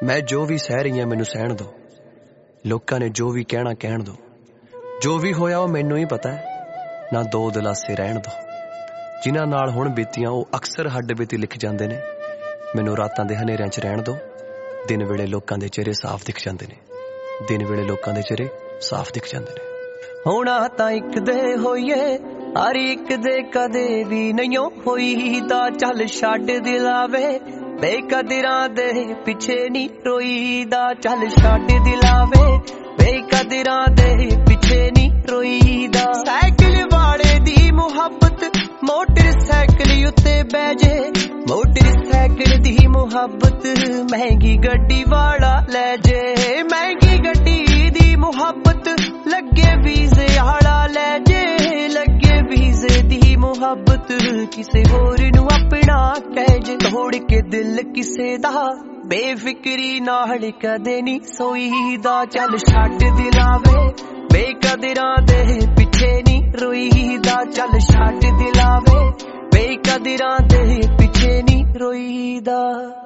मैं जो भी सह रही हां मैनू सहण दो, लोकां ने जो भी कहना कहण दो, जो भी होया वो मैनू ही पता है, ना दो दिलासे रहण दो। जिन्हां नाल हुण बीतियां वो अक्सर हड्ड बीती लिख जांदे ने। मैनू रातां दे हनेरियां च रहण दो, दिन वेले लोकां दे चेहरे साफ दिख जांदे ने, दिन वेले लोकां दे चेहरे साफ दिख जांदे ने। होना तां इक दे होईए, हर एक दे कदे भी नहीं होई दा, चल छड्ड दिलावे बेकदरां दे पिछे नी रोईदा, चल छड्ड दिलावे बेकदरां दे पिछे नी रोईदा। साइकिल वाले दी मुहब्बत मोटरसाइकिल उत्ते बैजे, मोटरसाइकिल दी मुहब्बत महंगी गड्डी वाला ले जे, महंगी गड्डी दी मुहब्बत लगे वीजे आला ले जे, लगे वीजे दी मुहब्बत किसे होर नू अपना कह जे। तोड़ के दिल किसे दा बेफिक्री नाल कदे नी सोईदा, चल छड्ड दिलावे बेकदरां दे पिछे नी रोईदा, चल छड्ड दिलावे बेकदरां दे पिछे नी रोईदा।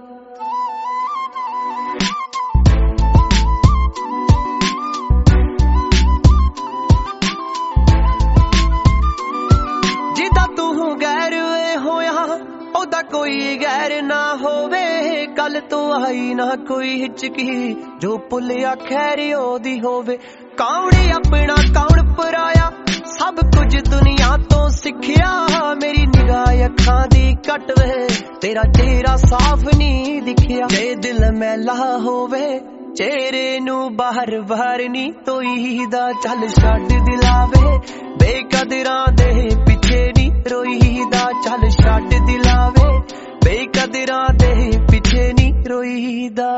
जिदा तू गैर होया ओदा कोई गैर ना होवे, कल तो आई ना कोई हिचकी जो भुलिया खैर ओदी होवे। कौन अपना कौन पराया सब कुछ दुनिया तो सिखिया, मेरी निगाह अखां दी कट वे तेरा चेहरा साफ नहीं दिखिया। जे दिल मैला होवे चेहरे नू बाहर बाहर नी तोईदा, चल छड्ड दिलावे बेकदरां दे पिछे नी रोईदा, चल छड्ड दिलावे बेकदरां दे पिछे नी रोईदा।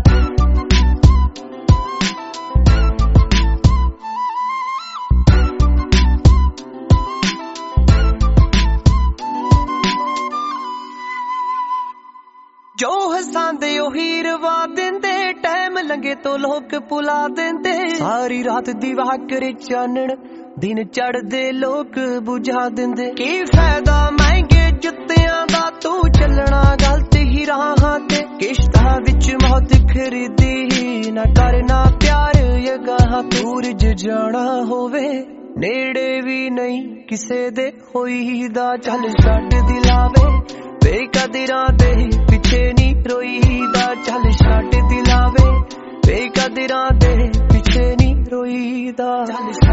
जो हसांदे ओही रवा देंदे, टाइम लंघे तो लोग भुला देंदे। सारी रात दीवा करे चानण दिन चढ़दे लोग बुझा देंदे। की फायदा महंगे जुत्तियां दा तू चलना गलत ही राहां ते, किश्तां विच मौत खरीदी ना करना प्यार ये गाहां। सूरज जाना होवे नेड़े भी नहीं किसे दे होईदा, चल छड्ड दिलावे बेकदरां दे पिछे नी रोईदा, चल छड्ड दिलावे बेकदरां दे पिछे नी रोईदा।